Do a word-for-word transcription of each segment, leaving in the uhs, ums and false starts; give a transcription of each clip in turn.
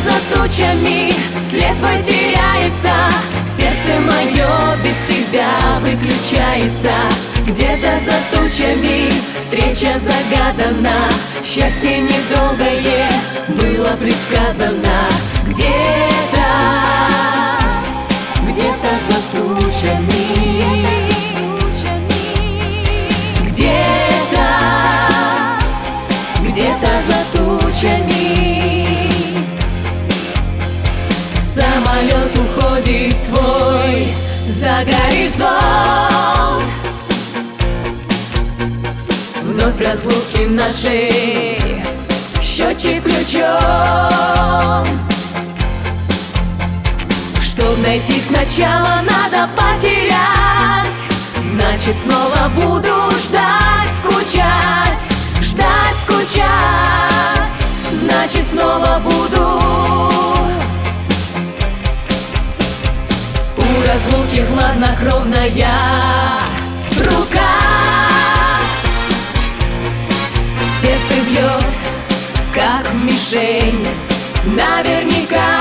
за тучами след твой теряется, сердце мое без тебя выключается. Где-то за тучами встреча загадана, счастье недолгое было предсказано. Где-то, где-то за тучами, где-то, где-то за тучами. Самолет уходит твой за горизонт, вновь разлуки наши, счетчик включен. Чтоб найти сначала надо потерять, значит снова буду ждать, скучать, ждать, скучать, значит снова буду. У разлуки хладнокровная рука, сердце бьет, как в мишень, наверняка.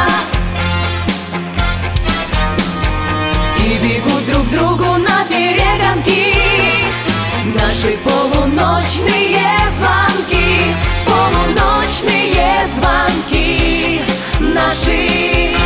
И бегут друг к другу на перегонки наши полуночные звонки, полуночные звонки наши.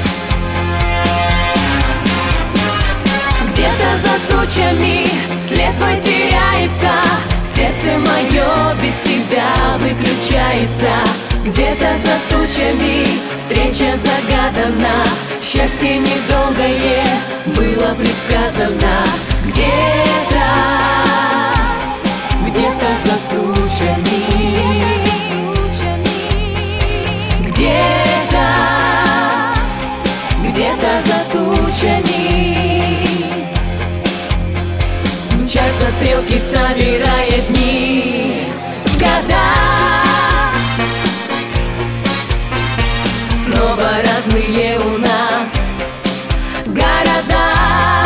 Где-то за тучами след твой теряется, сердце мое без тебя выключается. Где-то за тучами встреча загадана, счастье недолгое было предсказано. Где-то, где-то за тучами, где-то, где-то за тучами. Мчатся стрелки, собирая дни в года. Снова разные у нас города,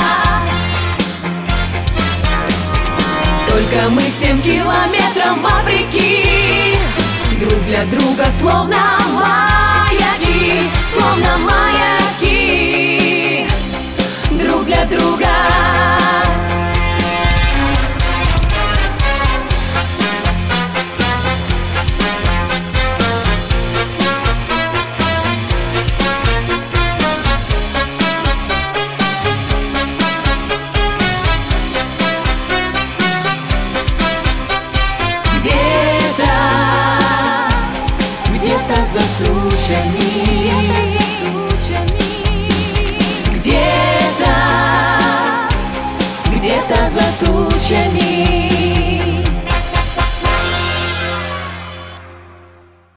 только мы всем километрам вопреки, друг для друга словно маяки, словно маяки, друг для друга. За тучами, где-то, где-то за тучами.